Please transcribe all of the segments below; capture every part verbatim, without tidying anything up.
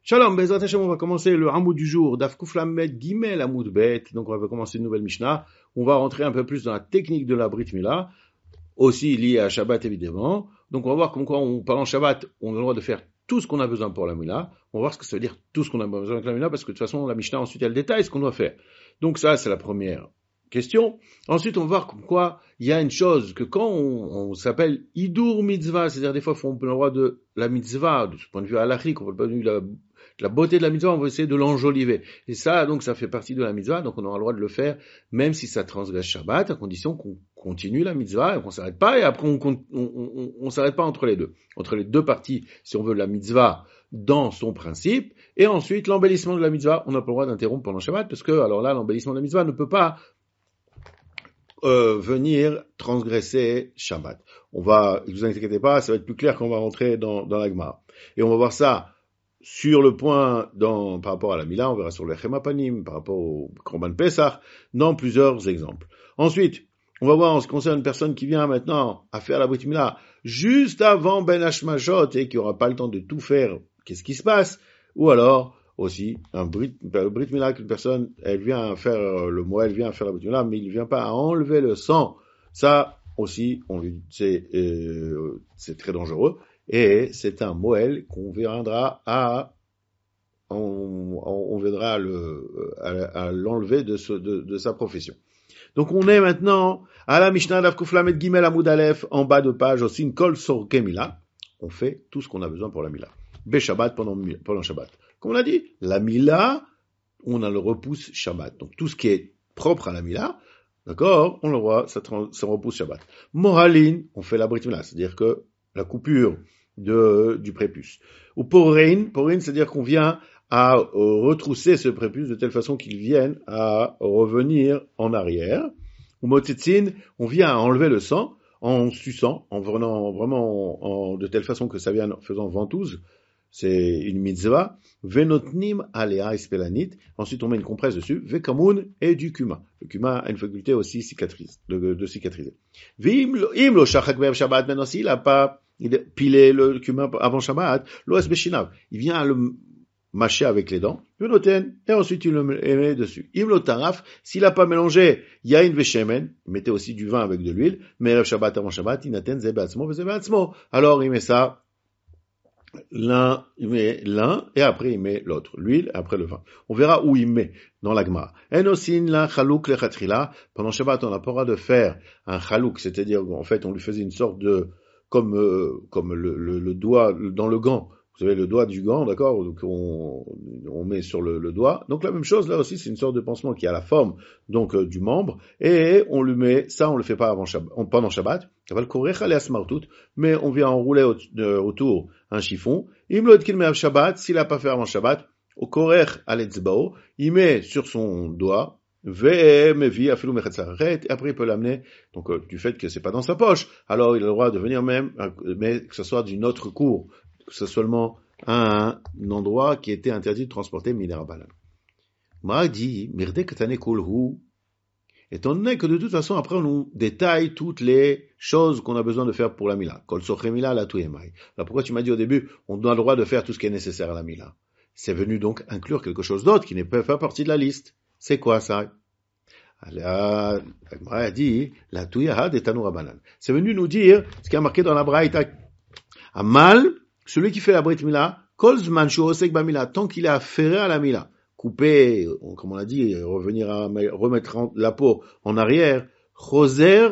Shalom, Bezrat Hashem, on va commencer le Hamoud du jour, Daf Kuf Lamed Gimel Hamoud Bet. Donc on va commencer une nouvelle Mishnah. On va rentrer un peu plus dans la technique de la Brit Mila, aussi liée à Shabbat évidemment. Donc on va voir comme quoi, on parle en Shabbat, on a le droit de faire tout ce qu'on a besoin pour la Mila. On va voir ce que ça veut dire tout ce qu'on a besoin avec la Mila, parce que de toute façon la Mishnah ensuite elle détaille ce qu'on doit faire. Donc ça c'est la première question. Ensuite, on va voir comme quoi il y a une chose que quand on, on s'appelle Idur Mitzvah, c'est-à-dire des fois on peut le droit de la Mitzvah, de ce point de vue halachique, on peut le point de vue de la, de la beauté de la Mitzvah, on va essayer de l'enjoliver. Et ça, donc, ça fait partie de la Mitzvah, donc on aura le droit de le faire, même si ça transgresse Shabbat, à condition qu'on continue la Mitzvah et qu'on s'arrête pas, et après on, on, on, on s'arrête pas entre les deux. Entre les deux parties, si on veut la Mitzvah dans son principe, et ensuite l'embellissement de la Mitzvah, on n'a pas le droit d'interrompre pendant Shabbat, parce que, alors là, l'embellissement de la Mitzvah ne peut pas Euh, venir transgresser Shabbat. On va, ne vous inquiétez pas, ça va être plus clair quand on va rentrer dans, dans la Gemara. Et on va voir ça sur le point dans, par rapport à la Mila, on verra sur le Chemapanim, par rapport au Korban Pesach, dans plusieurs exemples. Ensuite, on va voir en ce qui concerne une personne qui vient maintenant à faire la Brit Mila juste avant Ben Hashmashot et qui aura pas le temps de tout faire. Qu'est-ce qui se passe? Ou alors, aussi, un Brit, le Brit Mila, qu'une personne, elle vient faire le moël, elle vient faire la Brit Mila, mais il ne vient pas à enlever le sang. Ça, aussi, on lui, c'est, euh, c'est très dangereux. Et c'est un moël qu'on viendra à, on, on viendra à le, à, à l'enlever de, ce, de, de sa profession. Donc, on est maintenant à la Mishnah Daf Kuf Lamed Gimel Amud Aleph, en bas de page, aussi, une kol sorke Mila. On fait tout ce qu'on a besoin pour la Mila. Be-Shabbat pendant, pendant Shabbat. Comme on l'a dit, la Mila, on a le repousse Shabbat. Donc, tout ce qui est propre à la Mila, d'accord, on le voit, ça, ça repousse Shabbat. Mohalin, on fait la Brit Mila, c'est-à-dire que la coupure de, du prépuce. Ou Porein, Porein, c'est-à-dire qu'on vient à euh, retrousser ce prépuce de telle façon qu'il vienne à revenir en arrière. Ou Motzitzin, on vient à enlever le sang en suçant, en venant vraiment en, en, de telle façon que ça vienne en faisant ventouse. C'est une mitzvah. Venotnim alea ispelanit. Ensuite, on met une compresse dessus. Vekamun et du cumin. Le cumin a une faculté aussi cicatrise, de, de cicatriser. Vim lo shachak be'ev Shabbat. Maintenant, s'il a pas il a pilé le cumin avant Shabbat, l'os beshinav. Il vient à le mâcher avec les dents. Venoten. Et ensuite, il le met dessus. Im lo taraf. S'il a pas mélangé yain veshemen, il mettait aussi du vin avec de l'huile. Mais erev Shabbat avant Shabbat, inaten ze be'atzmo ve ze be'atzmo. Alors, il met ça. L'un, il met l'un, et après il met l'autre. L'huile, après le vin. On verra où il met, dans la Gemara. Enosin la chalouk le chatrila. Pendant Shabbat, on n'a pas le droit de faire un chalouk, c'est-à-dire, en fait, on lui faisait une sorte de, comme, euh, comme le, le, le doigt dans le gant. Vous savez, le doigt du gant, d'accord, donc on, on met sur le, le doigt. Donc la même chose, là aussi, c'est une sorte de pansement qui a la forme, donc, euh, du membre, et on lui met, ça, on le fait pas avant Shabbat, pendant Shabbat, mais on vient enrouler au, de, autour un chiffon. Shabbat, s'il a pas fait avant Shabbat, au korech aletzbao, il met sur son doigt, et après il peut l'amener, donc euh, du fait que c'est pas dans sa poche, alors il a le droit de venir même, mais que ce soit d'une autre cour, que ce soit seulement un, un endroit qui était interdit de transporter minerabalan. Ma dit, mirde katane kolhu, étant donné que de toute façon, après on nous détaille toutes les choses qu'on a besoin de faire pour la Mila. Kol soche Mila la tuyemai. Alors pourquoi tu m'as dit au début, on a le droit de faire tout ce qui est nécessaire à la Mila? C'est venu donc inclure quelque chose d'autre qui n'est pas fait partie de la liste. C'est quoi ça? La Gemara a dit, la tuyaha de Tanu Rabanan. C'est venu nous dire ce qui est marqué dans la Braïta. Amal, celui qui fait la Brit Mila, kol zman shu osek ba Mila, tant qu'il est affairé à la Mila. Couper, comme on l'a dit, revenir à remettre la peau en arrière, choser,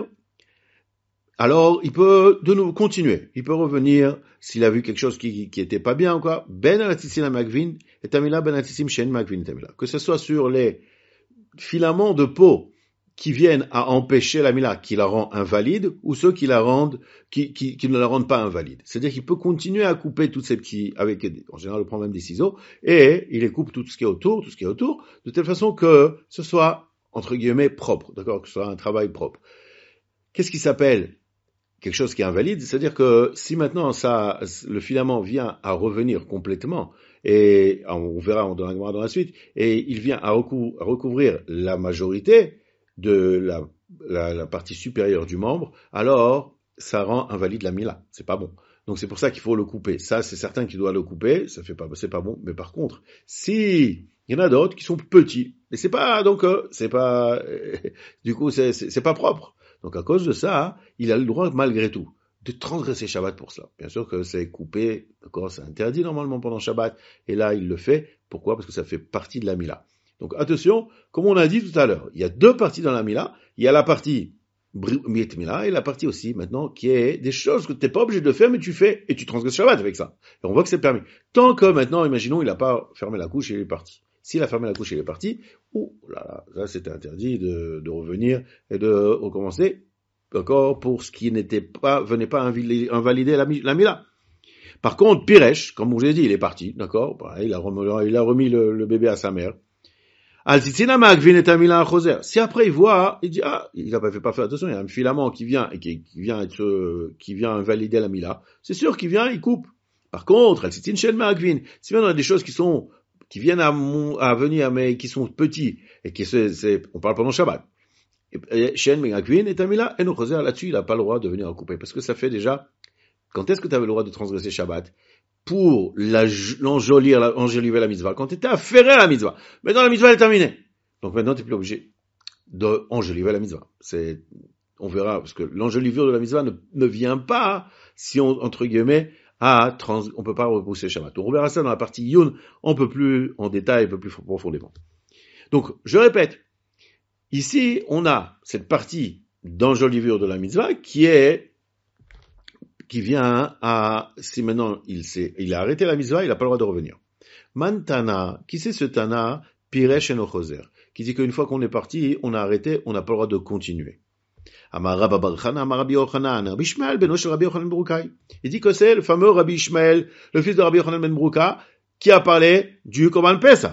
alors il peut de nouveau continuer, il peut revenir s'il a vu quelque chose qui qui était pas bien ou quoi. Ben alatissim magvin et tamila ben alatissim shen magvin tamila. Que ce soit sur les filaments de peau qui viennent à empêcher la mila, qui la rend invalide, ou ceux qui la rendent, qui, qui, qui ne la rendent pas invalide. C'est-à-dire qu'il peut continuer à couper toutes ces petits, avec, en général, il prend même des ciseaux, et il les coupe tout ce qui est autour, tout ce qui est autour, de telle façon que ce soit, entre guillemets, propre, d'accord, que ce soit un travail propre. Qu'est-ce qui s'appelle quelque chose qui est invalide? C'est-à-dire que si maintenant ça, le filament vient à revenir complètement, et on verra dans la, dans la suite, et il vient à, recou- à recouvrir la majorité de la, la, la partie supérieure du membre, alors ça rend invalide la mila. C'est pas bon. Donc c'est pour ça qu'il faut le couper. Ça, c'est certain qu'il doit le couper. Ça fait pas, c'est pas bon. Mais par contre, si il y en a d'autres qui sont petits, et c'est pas donc, euh, c'est pas, euh, du coup, c'est, c'est, c'est pas propre. Donc à cause de ça, il a le droit malgré tout de transgresser Shabbat pour cela. Bien sûr que c'est coupé, d'accord, c'est interdit normalement pendant Shabbat. Et là, il le fait. Pourquoi? Parce que ça fait partie de la Mila. Donc attention, comme on a dit tout à l'heure, il y a deux parties dans la Mila. Il y a la partie Miet Mila et la partie aussi maintenant qui est des choses que tu n'es pas obligé de faire mais tu fais et tu transgresses Shabbat avec ça. Et on voit que c'est permis. Tant que maintenant, imaginons, il n'a pas fermé la couche et il est parti. S'il a fermé la couche et il est parti, ouh là, là c'était interdit de, de revenir et de recommencer, d'accord, pour ce qui n'était pas, venait pas invalider, invalider la, la Mila. Par contre, Piresh, comme je vous ai dit, il est parti, d'accord, il a remis, il a remis le, le bébé à sa mère. Si après il voit, il dit ah, il a pas fait pas faire attention, il y a un filament qui vient et qui, qui vient être, qui vient invalider la mila. C'est sûr qu'il vient, il coupe. Par contre, si bien on a des choses qui sont, qui viennent à, mon, à venir mais qui sont petits et qui c'est, c'est on parle pendant Shabbat. Shen Megakvin et Tamila et nous là-dessus, il a pas le droit de venir couper parce que ça fait déjà. Quand est-ce que tu avais le droit de transgresser Shabbat? Pour la, l'enjoliver, la, enjoliver la mitzvah, quand tu étais affairé à la mitzvah. Maintenant, la mitzvah est terminée. Donc maintenant, tu n'es plus obligé d'enjoliver la mitzvah. C'est, on verra, parce que l'enjolivure de la mitzvah ne, ne vient pas, si on, entre guillemets, à trans, on peut pas repousser Shabbat. On verra ça dans la partie Yun, un peu plus en détail, un peu plus profondément. Donc, je répète, ici, on a cette partie d'enjolivure de la mitzvah qui est qui vient à, si maintenant il s'est, il a arrêté la mitzvah, il n'a pas le droit de revenir. Mantana, qui c'est ce Tana? Piresh enochoser, qui dit qu'une fois qu'on est parti, on a arrêté, on n'a pas le droit de continuer. Amar Rabba bar Chana, Amar Rabbi Yochanan, Rabbi Ishmael, beno shel Rabbi Yochanan ben Brukay. Il dit que c'est le fameux Rabbi Ishmael, le fils de Rabbi Yochanan ben Brukay, qui a parlé du Korban Pesach.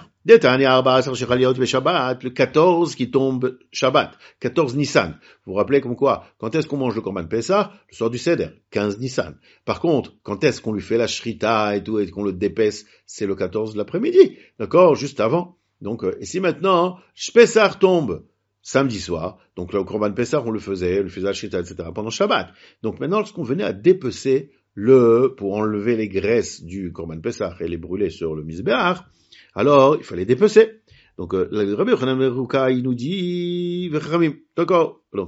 Le quatorze qui tombe Shabbat, quatorze Nissan. Vous vous rappelez comme quoi, quand est-ce qu'on mange le Korban Pesach? Le soir du Seder, quinze Nissan. Par contre, quand est-ce qu'on lui fait la shrita et tout, et qu'on le dépaisse? C'est le quatorze de l'après-midi. D'accord? Juste avant. Donc, et si maintenant, Pesach tombe samedi soir, donc le Korban Pesach, on le faisait, on le faisait la shrita, et cetera, pendant Shabbat. Donc maintenant, lorsqu'on venait à dépecer le, pour enlever les graisses du Korban Pesach et les brûler sur le Mizbeach, alors, il fallait dépecer. Donc, euh, le Rabbi Yochanan ben Brukay, il nous dit, d'accord. Donc,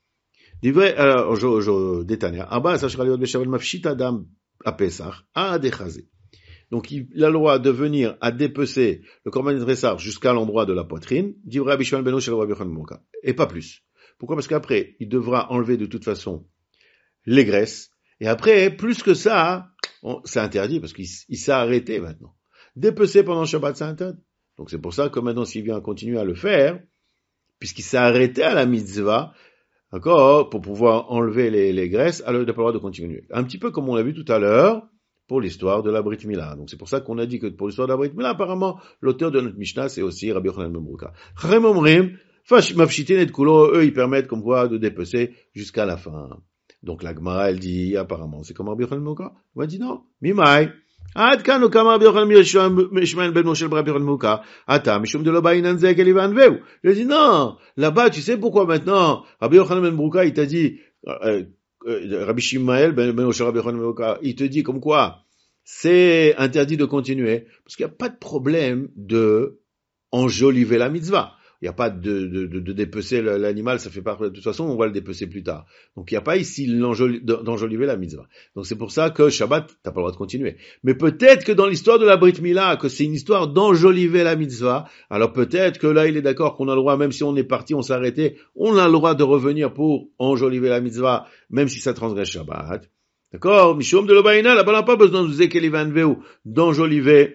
euh, vrai, alors, je, je, détania. Abba, sachera liot beshavel mafshit adam à Pesach, à déchaser. Donc, il a le droit de venir à dépecer le Korban Pesach jusqu'à l'endroit de la poitrine, dit Rabbi Shimon ben Shel Rabbi Yochanan ben Brukay. Et pas plus. Pourquoi? Parce qu'après, il devra enlever de toute façon les graisses. Et après, plus que ça, on, c'est interdit parce qu'il il s'est arrêté maintenant. Dépecer pendant Shabbat, c'est interdit. Donc c'est pour ça que maintenant, s'il vient continuer à le faire, puisqu'il s'est arrêté à la mitzvah, d'accord, pour pouvoir enlever les, les graisses, alors il n'a pas le droit de continuer. Un petit peu comme on l'a vu tout à l'heure pour l'histoire de la Brit Mila. Donc c'est pour ça qu'on a dit que pour l'histoire de la Brit Mila, apparemment, l'auteur de notre Mishnah, c'est aussi Rabbi Yochanan ben Brukay. Chachamim omrim, mafshitin et kulo, eux, ils permettent comme quoi de dépecer jusqu'à la fin. Donc la Gemara, elle dit, apparemment, c'est comme Rabbi Yochanan ben Brukay. On va dire non, mimai. עד כאן הוא כמה רבי יוחנן ישמעאל בן משה רבי יוחנן מוקה, אתה משום דלא באינן זה כלי וענווהו. Il dit non, là-bas tu sais pourquoi maintenant Rabbi Yochanan ben Brukay il t'a dit, euh, euh, Rabbi Ishmael ben Moshe Rabbi Yochanan ben Brukay, il te dit comme quoi c'est interdit de continuer, parce qu'il n'y a pas de problème de enjoliver la mitzvah. Il n'y a pas de, de, de, de dépecer l'animal, ça fait pas, de toute façon, on va le dépecer plus tard. Donc, il n'y a pas ici d'enjoliver la mitzvah. Donc, c'est pour ça que Shabbat, t'as pas le droit de continuer. Mais peut-être que dans l'histoire de la Brit Mila, que c'est une histoire d'enjoliver la mitzvah, alors peut-être que là, il est d'accord qu'on a le droit, même si on est parti, on s'est arrêté, on a le droit de revenir pour enjoliver la mitzvah, même si ça transgresse Shabbat. D'accord? Mishum de l'Obaïna, là-bas, on n'a pas besoin de Zekeli Vanveu, d'enjoliver.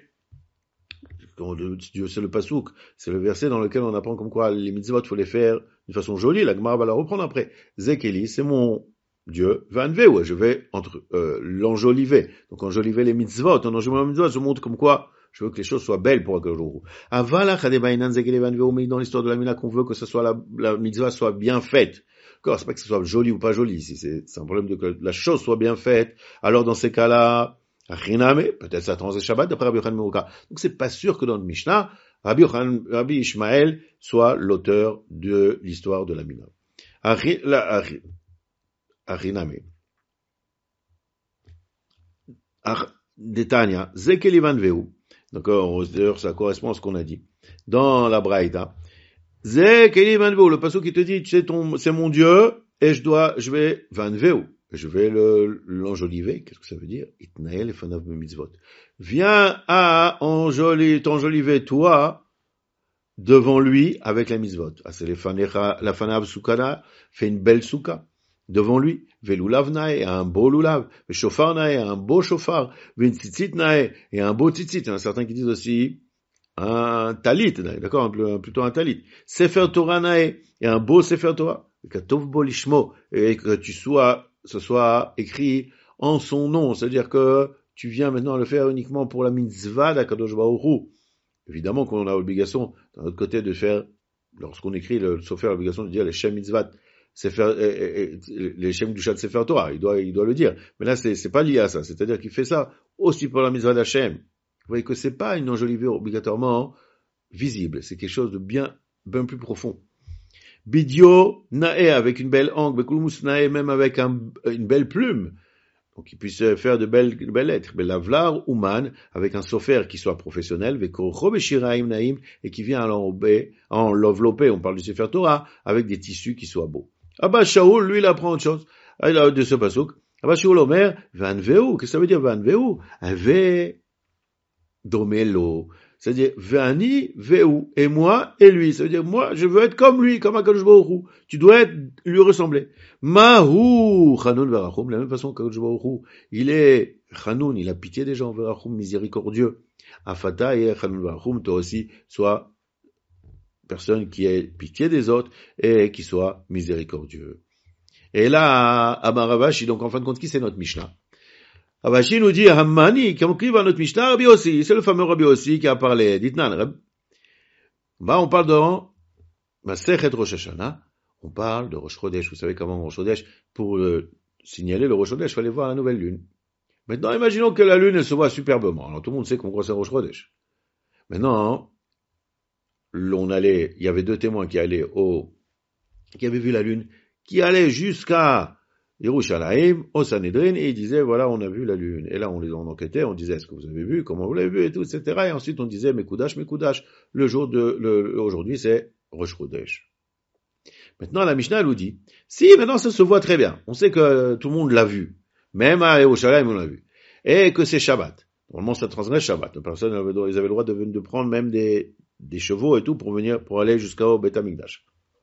C'est le pasouk, c'est le verset dans lequel on apprend comme quoi les mitzvot, il faut les faire d'une façon jolie. La Gemara va la reprendre après. Zekeli, c'est mon Dieu, vanveu, je vais entre euh, l'enjoliver. Donc enjoliver les mitzvot, en enjolivant les mitzvot, je montre comme quoi je veux que les choses soient belles pour Akadosh Baruch Hu. Avala chadebainan zekeli vanveu, mais dans l'histoire de la Mila qu'on veut que ce soit la, la mitzvah soit bien faite. D'accord, c'est pas que ce soit joli ou pas joli, si c'est, c'est un problème de que la chose soit bien faite. Alors dans ces cas-là, Riname, peut-être ça transgresse Shabbat d'après Rabbi Yochanan ben Brukay. Donc c'est pas sûr que dans le Mishnah, Rabbi Yochanan, Rabbi Ishmael soit l'auteur de l'histoire de la Mila. Ariname. Detania, Zekelivan Veu. D'accord, d'ailleurs, ça correspond à ce qu'on a dit. Dans la Braïta. Zekelivan Veu, le passage qui te dit, c'est ton, c'est mon Dieu, et je dois, je vais, Van Veu. Je vais le, l'enjoliver. Qu'est-ce que ça veut dire? Itnael fanav mitzvot. Viens à enjoli, t'enjoliver toi, devant lui, avec la mitzvot. Ah, c'est les fanecha, la fanav soukana, fait une belle souka. Devant lui. Velulav nae, un beau lulav. Shofar nae, un beau shofar. Vintzitzit nae, et un beau tzitzit. Il y en a certains qui disent aussi, un talit, d'accord? Plutôt un talit. Sefer Torah nae, et un beau sefer Torah. Katov bo lishmo, et que tu sois, ce soit écrit en son nom, c'est-à-dire que tu viens maintenant le faire uniquement pour la mitzvah d'Akadosh Baruch Hu. Évidemment qu'on a l'obligation, d'un autre côté, de faire, lorsqu'on écrit le sofer, l'obligation de dire les Shem Mitzvat, Sefer, les Shem Dushat Sefer Torah, il doit, il doit le dire. Mais là, c'est, c'est pas lié à ça, c'est-à-dire qu'il fait ça aussi pour la mitzvah d'Hashem. Vous voyez que c'est pas une enjolivure obligatoirement visible, c'est quelque chose de bien, bien plus profond. Bidio nae, avec une belle angle, bekulmus nae, même avec un, une belle plume, donc il puisse faire de belles, de belles lettres. Belavlar uman, avec un sofer qui soit professionnel, vekorocho beshiraim naim, et qui vient à l'enrober, à l'envelopper, on parle du sefer Torah, avec des tissus qui soient beaux. Abba Shaul, lui, il apprend autre chose. Il a de ce pasuk. Abba Shaul Omer, van veu, qu'est-ce que ça veut dire van veu? Ave domelo. C'est-à-dire, Vani, Veu, et moi, et lui. C'est-à-dire, moi, je veux être comme lui, comme Akadosh Baruch Hu. Tu dois être, lui ressembler. Mahu, Chanoun Verachum, de la même façon qu'Akadosh Baruch Hu. Il est, Chanoun, il a pitié des gens, Verachum, miséricordieux. Afata et Chanoun Verachum, toi aussi, sois personne qui ait pitié des autres, et qui soit miséricordieux. Et là, Amaravashi, donc en fin de compte, qui c'est notre Mishnah? Ravashi nous dit, Hammani, qui écrit dans notre Mishnah, Rabbi Ossi, c'est le fameux Rabbi Ossi qui a parlé. Dites-nan, bah, on parle de Masechet Rosh Hashanah, on parle de Rosh Chodesh. Vous savez comment Rosh Chodesh, pour euh, signaler le Rosh Chodesh, il fallait voir la nouvelle lune. Maintenant, imaginons que la lune, elle se voit superbement. Alors, tout le monde sait qu'on croit c'est Rosh Chodesh. Maintenant, on allait, il y avait deux témoins qui allaient au, qui avaient vu la lune, qui allaient jusqu'à Yerushalayim, au Sanhedrin, et ils disaient, voilà, on a vu la lune. Et là, on les en enquêtait, on disait, est-ce que vous avez vu, comment vous l'avez vu, et tout, et cetera. Et ensuite, on disait, Mekoudash, Mekoudash. Le jour de, le, aujourd'hui, c'est Rosh Chodesh. Maintenant, la Mishnah nous dit, si, maintenant, ça se voit très bien. On sait que tout le monde l'a vu. Même à Yerushalayim, on l'a vu. Et que c'est Shabbat. Normalement, ça transgresse Shabbat. Les personnes, ils avaient le droit de, de prendre même des, des chevaux et tout pour venir, pour aller jusqu'au Beth Amikdash.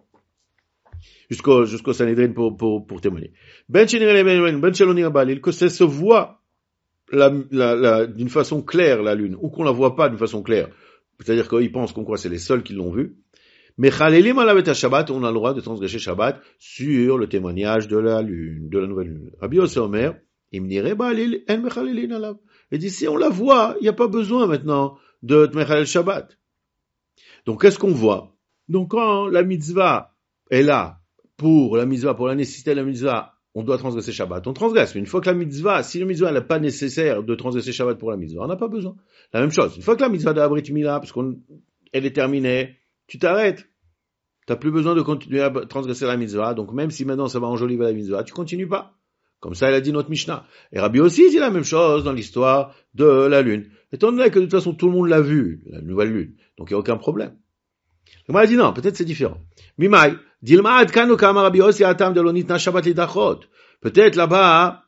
Jusqu'au, jusqu'au Sanhedrin pour, pour, pour témoigner. Ben Ben Shaloni Balil, que ça se voit la, la, la, d'une façon claire, la lune, ou qu'on la voit pas d'une façon claire. C'est-à-dire qu'ils pensent qu'on croit c'est les seuls qui l'ont vue. Mais Chalelim alavet Shabbat, on a le droit de transgresser Shabbat sur le témoignage de la lune, de la nouvelle lune. Rabbi Yossi Omer, Imnire Balil, en Mechalelin alav. Et dit, si on la voit, il n'y a pas besoin maintenant de Mechalel Shabbat. Donc, qu'est-ce qu'on voit? Donc, quand la mitzvah est là, pour la mitzvah, pour la nécessité de la mitzvah, on doit transgresser Shabbat. On transgresse. Mais une fois que la mitzvah, si la mitzvah n'est pas nécessaire de transgresser Shabbat pour la mitzvah, on n'a pas besoin. La même chose. Une fois que la mitzvah de la Brit Mila, parce qu'on, elle est terminée, tu t'arrêtes. T'as plus besoin de continuer à transgresser la mitzvah. Donc même si maintenant ça va enjoliver la mitzvah, tu continues pas. Comme ça, il a dit notre Mishnah. Et Rabbi aussi dit la même chose dans l'histoire de la lune. Étant donné que de toute façon tout le monde l'a vu, la nouvelle lune. Donc il n'y a aucun problème. Donc, on a dit non, peut-être c'est différent. Mimai, dilma kanu kama Rabbi Yossi atam de l'onitna Shabbat lidachot. Peut-être là-bas,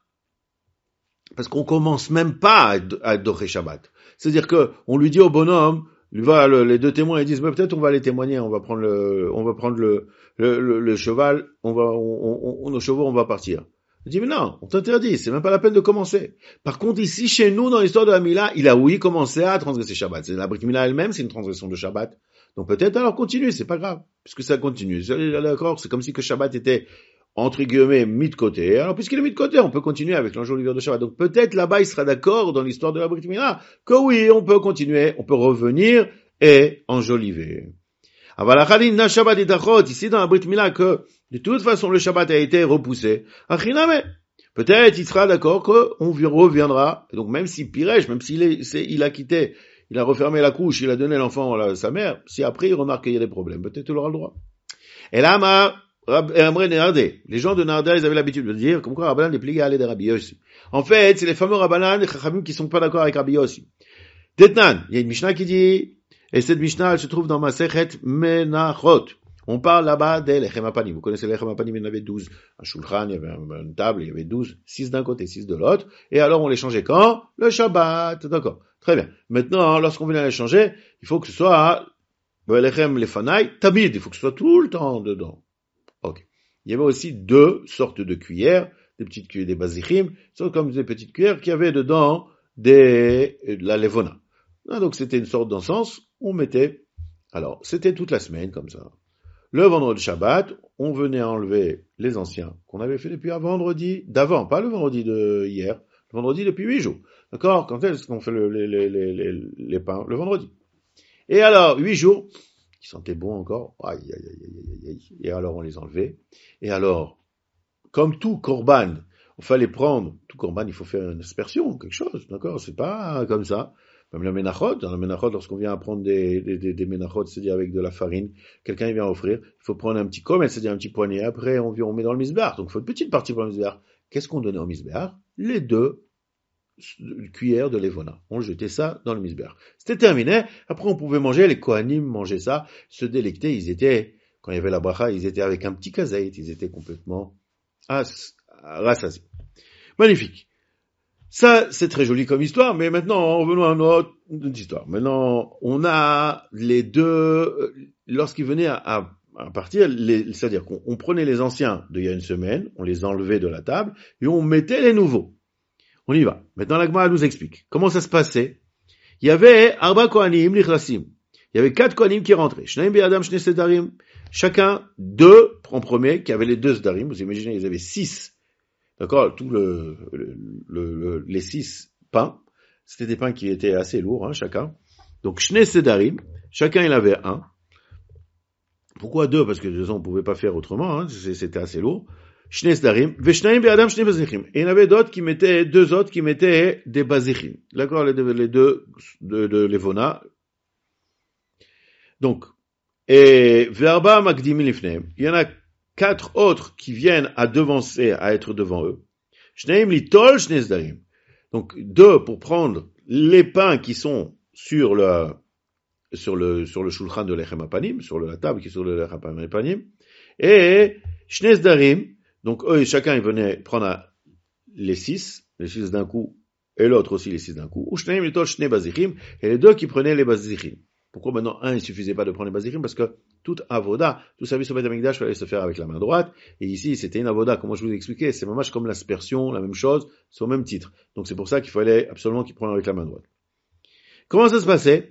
parce qu'on commence même pas à docher Shabbat. C'est-à-dire que on lui dit au bonhomme, lui va, le, les deux témoins, ils disent, mais peut-être on va les témoigner, on va prendre le, on va prendre le, le, le, le cheval, on va, on, on, nos chevaux, on va partir. Il dit, mais non, on t'interdit, c'est même pas la peine de commencer. Par contre, ici, chez nous, dans l'histoire de la Mila, il a oui commencé à transgresser Shabbat. C'est la Brit Mila elle-même, c'est une transgression de Shabbat. Donc peut-être alors continue, c'est pas grave, puisque ça continue. D'accord, c'est comme si que Shabbat était, entre guillemets, mis de côté. Alors puisqu'il est mis de côté, on peut continuer avec l'enjolivure de Shabbat. Donc peut-être là-bas, il sera d'accord dans l'histoire de la Brit Mila, que oui, on peut continuer, on peut revenir et enjoliver. Avalachalin Shabbat et Dachot, ici dans la Brit Mila, que de toute façon le Shabbat a été repoussé. Achiname. Peut-être il sera d'accord qu'on reviendra. Et donc même s'il pirèche, même s'il est, c'est, il a quitté, il a refermé la couche, il a donné l'enfant à sa mère, si après il remarque qu'il y a des problèmes, peut-être il aura le droit. Et là, ma, Les gens de Narda, ils avaient l'habitude de dire, comme quoi Rabbanan est plié à aller de Rabbi Yossi. En fait, c'est les fameux Rabbanan et Chachamim qui sont pas d'accord avec Rabbi Yossi. Detnan, il y a une Mishnah qui dit, et cette Mishnah, elle se trouve dans Masechet Menachot. On parle là-bas des Lechem Apanim. Vous connaissez les Lechem Apanim, il y en avait douze. Un shulchan, il y avait une table, il y avait douze. six d'un côté, six de l'autre. Et alors, on les changeait quand? Le Shabbat. D'accord. Très bien. Maintenant, lorsqu'on venait les changer, il faut que ce soit Lechem Lefanai, Tamid. Il faut que ce soit tout le temps dedans. Ok. Il y avait aussi deux sortes de cuillères, des petites cuillères, des bazichim, sont comme des petites cuillères qui avaient dedans des, de la levona. Ah, donc c'était une sorte d'encens, on mettait, alors, c'était toute la semaine comme ça. Le vendredi Shabbat, on venait enlever les anciens qu'on avait fait depuis un vendredi d'avant, pas le vendredi de hier, le vendredi depuis huit jours. D'accord? Quand est-ce qu'on fait le, les, les, les, les, les pains? Le vendredi. Et alors, huit jours, qui sentaient bon encore, aïe, aïe, aïe, aïe, aïe, et alors on les enlevait. Et alors, comme tout korban, il fallait prendre, tout korban, il faut faire une aspersion, quelque chose, d'accord? C'est pas comme ça. Même la menachot, dans la menachot, lorsqu'on vient prendre des, des, des, des menachot, c'est-à-dire avec de la farine, quelqu'un vient offrir, il faut prendre un petit commet, c'est-à-dire un petit poignet, après on, on met dans le misbéar, donc il faut une petite partie pour le misbéar. Qu'est-ce qu'on donnait au misbéar? Les deux cuillères de levona. On jetait ça dans le misbéar. C'était terminé, après on pouvait manger, les kohanim mangeaient ça, se délecter, ils étaient, quand il y avait la bracha, ils étaient avec un petit kazait, ils étaient complètement rassasiés. Magnifique. Ça, c'est très joli comme histoire, mais maintenant, revenons à notre histoire. Maintenant, on a les deux, lorsqu'ils venaient à, à, à partir, les, c'est-à-dire qu'on on prenait les anciens d'il y a une semaine, on les enlevait de la table, et on mettait les nouveaux. On y va. Maintenant, la Gemara nous explique. Comment ça se passait? Il y avait Arba Kohanim Nichlasim. Il y avait quatre Kohanim qui rentraient. Shnaim Be'adam Shne Sedarim. Chacun, deux, en premier, qui avaient les deux Sedarim. Vous imaginez, ils avaient six. D'accord, tout le, le, le, le, les six pains, c'était des pains qui étaient assez lourds, hein, chacun. Donc, Shne Sedarim, chacun il avait un. Pourquoi deux? Parce que de toute façon, on pouvait pas faire autrement, hein, c'était assez lourd. Shne Sedarim, Veshnaim Be'adam Shne Bazichim. Et il y en avait d'autres qui mettaient, deux autres qui mettaient des Bazichim. D'accord, les deux, les deux de, de Levona. Donc, et Verba Magdimi Lifneim, il y en a quatre autres qui viennent à devancer, à être devant eux. Shneim litol shne sedarim. Donc, deux pour prendre les pains qui sont sur le, sur le, sur le shulchan de Lechem Apanim, sur la table qui est sur le Lechem Apanim. Et shne sedarim. Donc, eux, chacun, ils venaient prendre les six, les six d'un coup, et l'autre aussi les six d'un coup. Ou shneim litol shne bazichim. Et les deux qui prenaient les bazichim. Pourquoi maintenant un, il suffisait pas de prendre les bazichim? Parce que toute avoda, tout service au Beth Amikdash fallait se faire avec la main droite. Et ici, c'était une avoda, comme je vous ai expliqué, c'est vraiment comme l'aspersion, la même chose, c'est au même titre. Donc c'est pour ça qu'il fallait absolument qu'ils prennent avec la main droite. Comment ça se passait?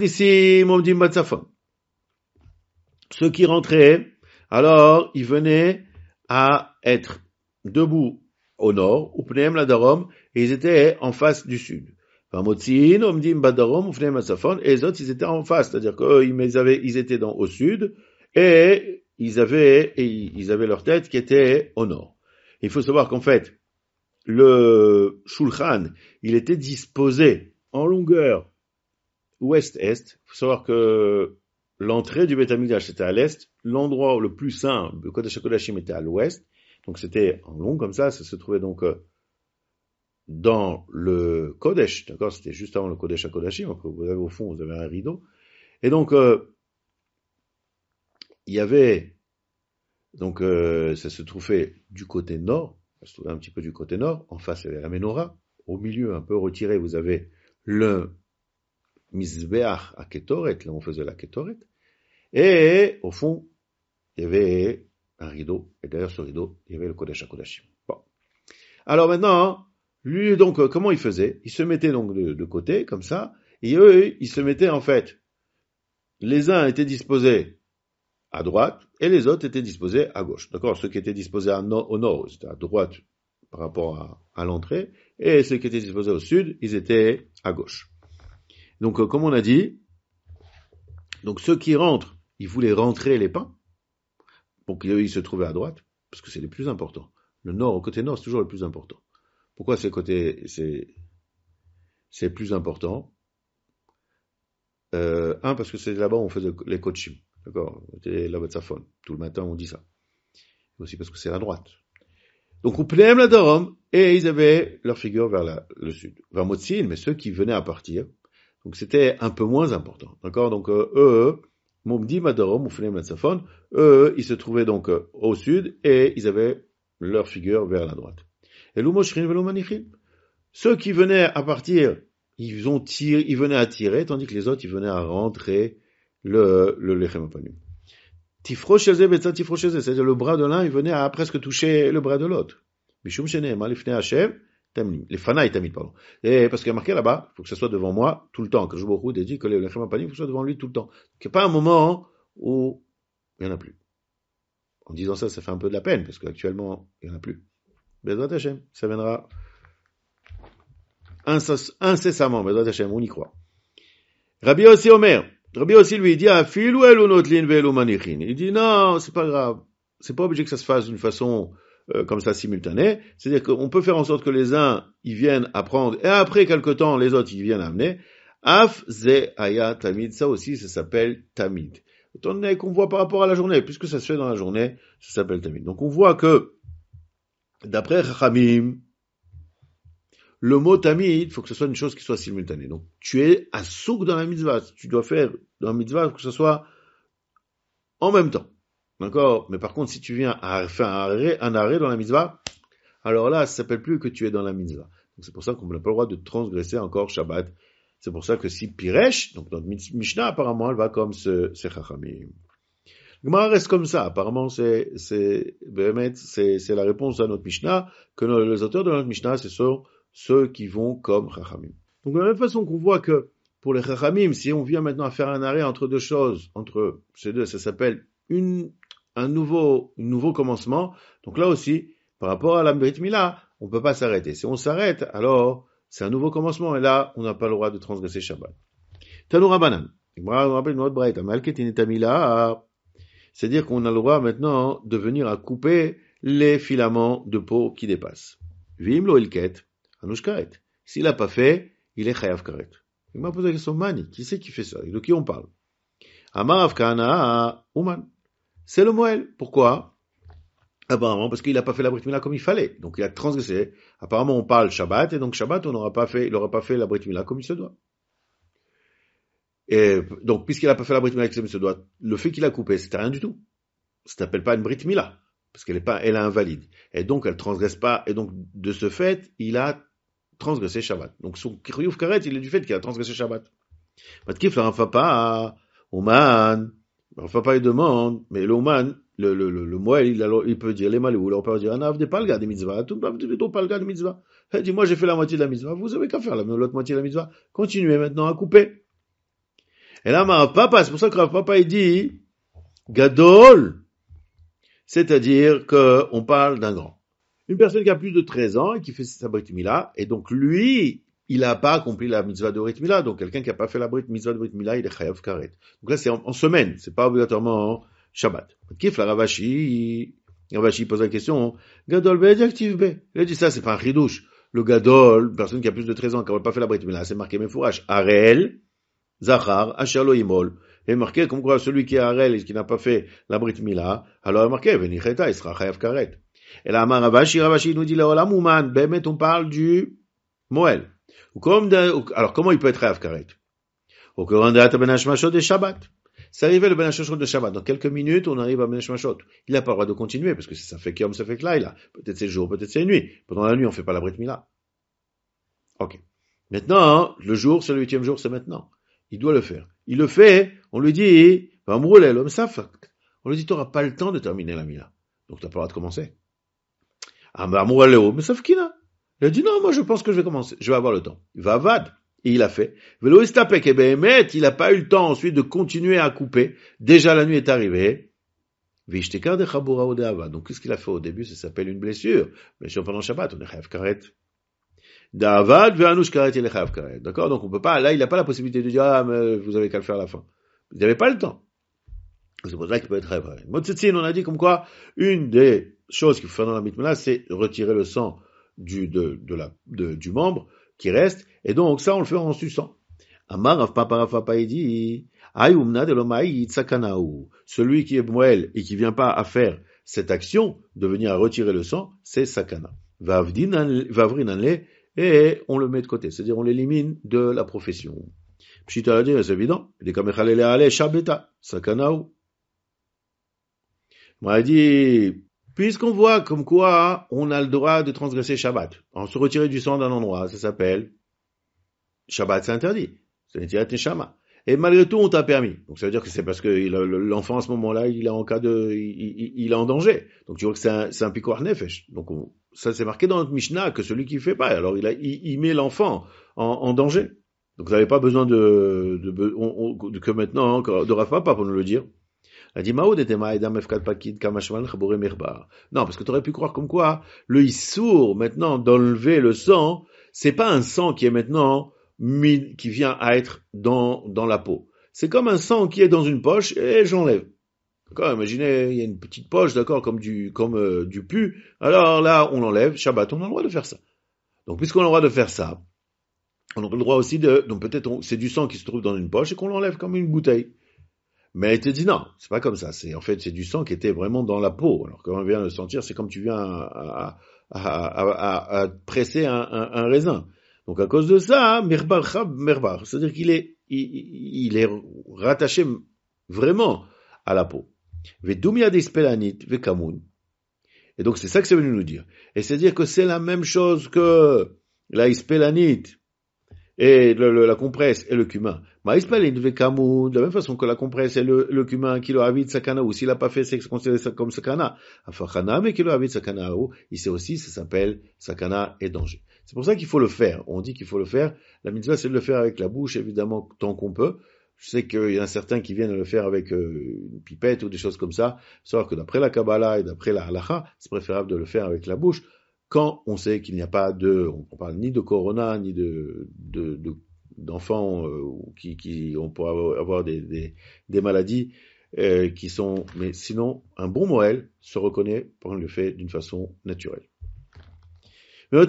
Ceux qui rentraient, alors, ils venaient à être debout au nord, ou pneum la darom, et ils étaient en face du sud. Et les autres, ils étaient en face, c'est-à-dire qu'eux, ils avaient, ils étaient dans, au sud, et ils avaient, et ils avaient leur tête qui était au nord. Il faut savoir qu'en fait, le shulchan, il était disposé en longueur ouest-est. Il faut savoir que l'entrée du Beth Amikdash c'était à l'est, l'endroit le plus saint, le Kodesh HaKodashim était à l'ouest, donc c'était en long comme ça, ça se trouvait donc dans le Kodesh, d'accord, c'était juste avant le Kodesh HaKodashim, donc vous avez au fond, vous avez un rideau, et donc euh, il y avait, donc euh, ça se trouvait du côté nord, ça se trouvait un petit peu du côté nord, en face il y avait la Menorah, au milieu un peu retiré vous avez le Mizbeach à Ketoret, là on faisait la Ketoret, et au fond il y avait un rideau, et derrière ce rideau il y avait le Kodesh HaKodashim. Bon. Alors maintenant, lui, donc, euh, comment il faisait? Il se mettait donc de, de côté, comme ça, et eux, ils se mettaient en fait, les uns étaient disposés à droite, et les autres étaient disposés à gauche. D'accord? Ceux qui étaient disposés à no- au nord, c'était à droite par rapport à, à l'entrée, et ceux qui étaient disposés au sud, ils étaient à gauche. Donc, euh, comme on a dit, donc ceux qui rentrent, ils voulaient rentrer les pains, donc eux, ils se trouvaient à droite, parce que c'est les plus importants. Le nord, au côté nord, c'est toujours le plus important. Pourquoi c'est côté, c'est, c'est plus important? Euh, un, parce que c'est là-bas où on faisait les coaching. D'accord? C'était la Batsafon. Tout le matin, on dit ça. aussi parce que c'est la droite. Donc, ou Pneem la Darom, et ils avaient leur figure vers la, le sud. Vers Motzin, mais ceux qui venaient à partir, donc c'était un peu moins important. D'accord? Donc, euh, eux, Momdim la Darom, ou Pneem la Tzafon, eux, ils se trouvaient donc euh, au sud, et ils avaient leur figure vers la droite. Et l'Umoshrin velo Manichin. Ceux qui venaient à partir, ils ont tiré, ils venaient à tirer, tandis que les autres, ils venaient à rentrer le, le Lechem Apanim. Tifrosheze betza tifrosheze, c'est-à-dire le bras de l'un, il venait à presque toucher le bras de l'autre. Mishum sheneema lifnei Hashem tamim, les fanaï tamid, pardon. Et parce qu'il y a marqué là-bas, il faut que ce soit devant moi tout le temps, que je vous dit que le lechem apanim, il faut que ce soit devant lui tout le temps. Il n'y a pas un moment où il n'y en a plus. En disant ça, ça fait un peu de la peine, parce qu'actuellement, il n'y en a plus. Bezrat Hashem, ça viendra incessamment, Bezrat Hashem, on y croit. Rabbi Yossi Omer, Rabbi aussi lui dit, ah, filou elu notlin velu manichin. Il dit, non, c'est pas grave. C'est pas obligé que ça se fasse d'une façon, euh, comme ça, simultanée. C'est-à-dire qu'on peut faire en sorte que les uns, ils viennent apprendre, et après quelque temps, les autres, ils viennent amener. Af ze aya tamid. Ça aussi, ça s'appelle tamid. Étant donné qu'on voit par rapport à la journée, puisque ça se fait dans la journée, ça s'appelle tamid. Donc on voit que, d'après Chachamim, le mot tamid, il faut que ce soit une chose qui soit simultanée. Donc, tu es à souk dans la mitzvah. Tu dois faire dans la mitzvah que ce soit en même temps. D'accord? Mais par contre, si tu viens à faire un arrêt, un arrêt dans la mitzvah, alors là, ça s'appelle plus que tu es dans la mitzvah. Donc, c'est pour ça qu'on n'a pas le droit de transgresser encore Shabbat. C'est pour ça que si Piresh, donc notre Mishnah, apparemment, elle va comme ce, ce Chachamim. Gemara reste comme ça. Apparemment, c'est, c'est, c'est, c'est la réponse à notre Mishnah, que les auteurs de notre Mishnah, ce sont ceux qui vont comme Chachamim. Donc, de la même façon qu'on voit que pour les Chachamim, si on vient maintenant à faire un arrêt entre deux choses, entre ces deux, ça s'appelle une, un nouveau, un nouveau commencement. Donc là aussi, par rapport à la Brit Mila, on ne peut pas s'arrêter. Si on s'arrête, alors c'est un nouveau commencement et là, on n'a pas le droit de transgresser Shabbat. Tanoura Banan. C'est-à-dire qu'on a le droit maintenant de venir à couper les filaments de peau qui dépassent. Vimlo ilket. Anouch karet. S'il n'a pas fait, il est chayav karet. Il m'a posé la question, Mani, qui c'est qui fait ça? De qui on parle? Amar Avkana, Uman. C'est le Moël. Pourquoi? Apparemment, parce qu'il n'a pas fait la Brit Mila comme il fallait. Donc, il a transgressé. Apparemment, on parle Shabbat, et donc Shabbat, on n'aura pas fait, il n'aura pas fait la Brit Mila comme il se doit. Et donc, puisqu'il n'a pas fait la Brit Mila comme il se doit, le fait qu'il a coupé, c'était rien du tout. Ça s'appelle pas une Brit Mila. Parce qu'elle est pas, elle est invalide. Et donc, elle transgresse pas, et donc, de ce fait, il a transgressé Shabbat. Donc, son Kriyuf Karet, il est du fait qu'il a transgressé Shabbat. Matkif, le Rafapa, Oman, le Rafapa, il demande, mais l'Oman, le, le, le, le Moël, il, il peut dire les malous, on peut dire, Anav des palga des mitzvahs, tout le palga des mitzvahs. Il dit, moi, j'ai fait la moitié de la mitzvah, vous avez qu'à faire l'autre moitié de la mitzvah. Continuez maintenant à couper. Et là, ma papa, c'est pour ça que Rafapa, il dit, Gadol, c'est-à-dire qu'on parle d'un grand. Une personne qui a plus de treize ans et qui fait sa Brit Mila, et donc lui, il n'a pas accompli la mitzvah de Brit Mila, donc quelqu'un qui n'a pas fait la Brit mitzvah de Brit Mila, il est chayav karet. Donc là, c'est en, en semaine, c'est pas obligatoirement en Shabbat. Kif la Ravashi, Ravashi pose la question, Gadol be active B. Il a dit ça, c'est pas un chidouche. Le Gadol, personne qui a plus de treize ans, qui n'a pas fait la Brit Mila, c'est marqué Mefourash, Arel, Zachar, Asher lo imol. Et marqué comme quoi celui qui est Arel et qui n'a pas fait la Brit Mila, alors il est marqué, Venicheta, il sera chayav karet. Et là, Ravashi, Ravashi nous dit, là, Olam Uman, Bemet, on parle du Moël. Ou comme de, ou, alors, comment il peut être chayav karet? Au courant de la Ben Hashmashot de Shabbat. C'est arrivé le Ben Hashmashot de Shabbat. Dans quelques minutes, on arrive à Ben Hashmashot. Il n'a pas le droit de continuer, parce que ça fait qu'homme, ça fait que là, il a. Peut-être c'est le jour, peut-être c'est la nuit. Pendant la nuit, on fait pas la Brit Mila. Ok. Maintenant, le jour, c'est le huitième jour, c'est maintenant. Il doit le faire. Il le fait, on lui dit, on lui dit, tu n'auras pas le temps de terminer la Mila. Donc, tu n'as pas le droit de commencer. Ah, mais mais sauf qu'il a. Il a dit, non, moi, je pense que je vais commencer. Je vais avoir le temps. Il va à Vad. Et il a fait. Velo istapek, et ben, il n'a pas eu le temps ensuite de continuer à couper. Déjà, la nuit est arrivée. Vishtekar de Chabura ou de Ava. Donc, qu'est-ce qu'il a fait au début? Ça s'appelle une blessure. Blessure pendant Shabbat, on est chayav karet. D'Avad, ve'anush karet, il est chayav karet. D'accord? Donc, on peut pas, là, il n'a pas la possibilité de dire, ah, mais vous avez qu'à le faire à la fin. Il n'avait pas le temps. C'est pour ça qu'il peut être chayav karet. Motzitzin, on a dit comme quoi, une des choses qu'il faut faire dans la mitmela, c'est retirer le sang du, de, de la, de, du membre qui reste, et donc ça on le fait en suçant. Amar Rav Papa Rav Papa il dit, Ayumna de l'omaï tzakanaou, celui qui est moël et qui vient pas à faire cette action de venir retirer le sang, c'est sakana. Vavrinanle, et on le met de côté, c'est-à-dire on l'élimine de la profession. Pshita l'a dit, c'est évident, les kamechalele ale shabeta, sakana ou. On a dit, puisqu'on voit comme quoi on a le droit de transgresser Shabbat, en se retirer du sang d'un endroit, ça s'appelle Shabbat, c'est interdit. C'est Netilat Neshama. Et malgré tout, on t'a permis. Donc ça veut dire que c'est parce que l'enfant à ce moment-là, il est en cas de, il, il, il est en danger. Donc tu vois que c'est un, c'est un pikoar nefesh. Donc on, ça c'est marqué dans notre Mishnah que celui qui fait pas, alors il a, il, il met l'enfant en, en danger. Donc vous n'avez pas besoin de, de, de, on, on, de que maintenant, de Rav Papa pour nous le dire. Elle dit, non, parce que tu aurais pu croire comme quoi, le issour, maintenant, d'enlever le sang, c'est pas un sang qui est maintenant, mis, qui vient à être dans, dans la peau. C'est comme un sang qui est dans une poche, et j'enlève. D'accord, imaginez, il y a une petite poche, d'accord, comme du, comme, euh, du pu. Alors là, on l'enlève, Shabbat, on a le droit de faire ça. Donc, puisqu'on a le droit de faire ça, on a le droit aussi de, donc peut-être, on, c'est du sang qui se trouve dans une poche et qu'on l'enlève comme une bouteille. Mais elle te dit non, c'est pas comme ça. C'est en fait c'est du sang qui était vraiment dans la peau. Alors quand on vient le sentir, c'est comme tu viens à, à, à, à, à presser un, un, un raisin. Donc à cause de ça, mirbar chab mirbar, c'est-à-dire qu'il est il, il est rattaché vraiment à la peau. Vedumia dispelanit vekamun. Et donc c'est ça que c'est venu nous dire. Et c'est-à-dire que c'est la même chose que la ispelanit et le, le, la compresse et le cumin. Maïspalin vekamun, de la même façon que la compresse et le, le cumin qui le habite sakana, ou s'il n'a pas fait, c'est considéré comme sakana. Afachana, mais qui le habite sakana, ou, ici aussi, ça s'appelle sakana et danger. C'est pour ça qu'il faut le faire. On dit qu'il faut le faire. La mitzvah, c'est de le faire avec la bouche, évidemment, tant qu'on peut. Je sais qu'il y en a certains qui viennent le faire avec euh, une pipette ou des choses comme ça. Sauf que d'après la Kabbalah et d'après la Halacha, c'est préférable de le faire avec la bouche. Quand on sait qu'il n'y a pas de, on parle ni de corona, ni de, de, de d'enfants euh, qui, qui, on pourrait avoir, avoir des, des, des maladies euh, qui sont, mais sinon, un bon Moël se reconnaît quand on le fait d'une façon naturelle. Mais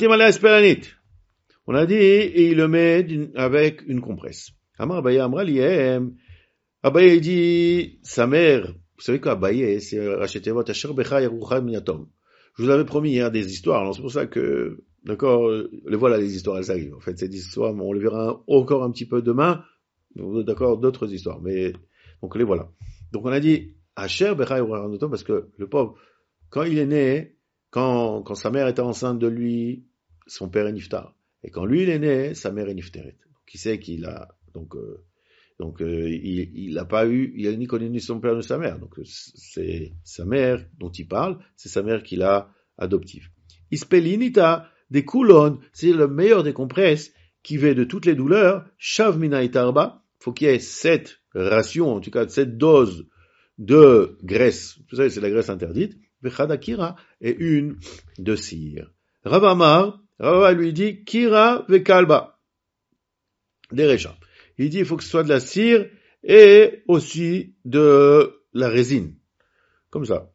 on a dit, et il le met avec une compresse. Amar Abaye Amra Liem. Abaye dit, sa mère, vous savez quoi, Abaye, c'est racheté votre Asher Becha Yerucha Minatom. Je vous avais promis hier des histoires, alors c'est pour ça que, d'accord, les voilà les histoires, elles arrivent. En fait, ces histoires, on les verra encore un petit peu demain, d'accord, d'autres histoires, mais, donc les voilà. Donc on a dit, Asher Becha Yerucha Minatom, parce que le pauvre, quand il est né, quand, quand sa mère était enceinte de lui, son père est niftar. Et quand lui, il est né, sa mère est nifteret. Qui sait qu'il a, donc, euh, donc, euh, il, il a pas eu, il a ni connu ni son père ni sa mère. Donc, c'est sa mère dont il parle, c'est sa mère qu'il a adoptive. Ispelinita, des coulonnes, c'est le meilleur des compresses qui va de toutes les douleurs. Shav mina itarba, faut qu'il y ait sept rations, en tout cas, sept doses de graisse. Vous savez, c'est la graisse interdite. Vechada kira, et une de cire. Ravamar, Rava lui dit, kira vekalba. Derecha. Il dit, il faut que ce soit de la cire et aussi de la résine. Comme ça.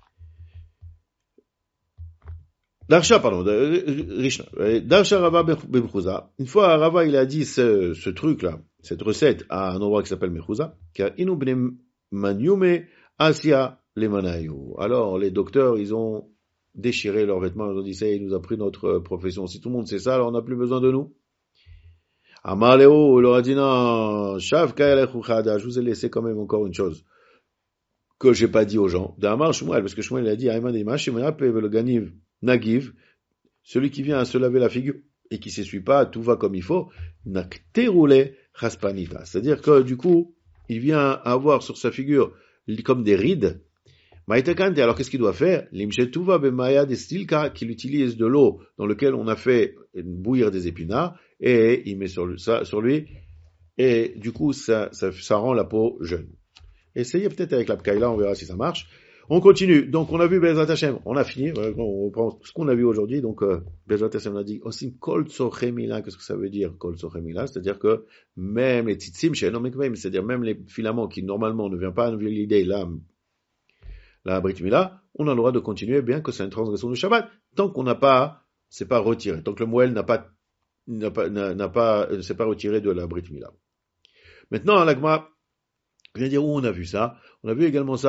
Darsha, pardon, Rishna. Darsha Rava Bemchouza. Une fois, Rava, il a dit ce, ce truc-là, cette recette à un endroit qui s'appelle Mechouza, car inu bne maniume asia lemanayu. Alors, les docteurs, ils ont déchiré leurs vêtements, ils ont dit, ça, il nous a pris notre profession. Si tout le monde sait ça, alors on n'a plus besoin de nous. Amar Léo, il leur a dit non, Shav Kaelechu Chada, je vous ai laissé quand même encore une chose que j'ai pas dit aux gens. D'Amar Shmuel, parce que Shmuel il a dit, Aïman Dima, Shimona Peve le Ganiv Nagiv, celui qui vient à se laver la figure et qui s'essuie pas, tout va comme il faut, Nakterule Chaspanita. C'est-à-dire que du coup, il vient avoir sur sa figure comme des rides. Maïtakante, alors qu'est-ce qu'il doit faire? Limchetuva Bemaya Destilka, qu'il utilise de l'eau dans laquelle on a fait bouillir des épinards, et il met sur lui, ça, sur lui, et du coup, ça, ça, ça rend la peau jeune. Essayez peut-être avec la pkaïla, on verra si ça marche. On continue. Donc, on a vu Bezrat Hashem. On a fini. On reprend ce qu'on a vu aujourd'hui. Donc, euh, Bezrat Hashem a dit aussi Kol Tsochemila. Qu'est-ce que ça veut dire, Kol Tsochemila? C'est-à-dire que même les tzitzim, c'est-à-dire même les filaments qui normalement ne viennent pas à nous l'idée, là, la Brit Mila, on a le droit de continuer, bien que c'est une transgression du Shabbat, tant qu'on n'a pas, c'est pas retiré, tant que le Moël n'a pas, n'a pas, n'a, n'a pas, ne s'est pas retiré de la Brit Mila. Maintenant, l'Agma vient dire où on a vu ça. On a vu également ça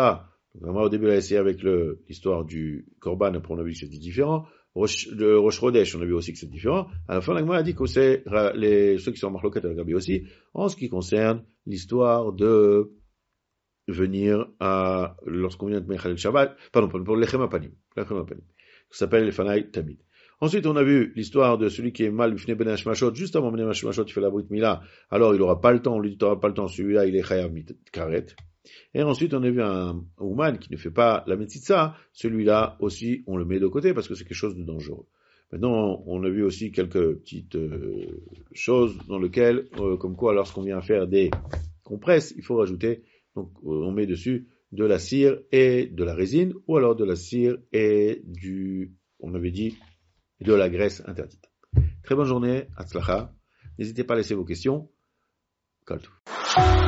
Donc, au début, on a essayé avec le, l'histoire du Korban, après on a vu que c'était différent. Rosh, le Rosh Chodesh, on a vu aussi que c'est différent. À la fin, la Gemara a dit que c'est les, ceux qui sont en Marloquet avec Gabi aussi, en ce qui concerne l'histoire de venir à, lorsqu'on vient de Mechal el Shabbat, pardon, pour, pour l'Echem Apanim, l'Echem Apanim, qui s'appelle le Fanai Tamid. Ensuite, on a vu l'histoire de celui qui est mal bifnei ben hashmashot, juste avant ben hashmashot, il fait la brit mila, alors il aura pas le temps, on lui dit, t'auras pas le temps, celui-là, il est chayav karet. Et ensuite, on a vu un Ouman qui ne fait pas la metzitza, celui-là aussi, on le met de côté parce que c'est quelque chose de dangereux. Maintenant, on a vu aussi quelques petites euh, choses dans lesquelles, euh, comme quoi, lorsqu'on vient faire des compresses, il faut rajouter, donc on met dessus de la cire et de la résine, ou alors de la cire et du, on avait dit, de la graisse interdite. Très bonne journée, Hatzlacha. N'hésitez pas à laisser vos questions. Kol tov.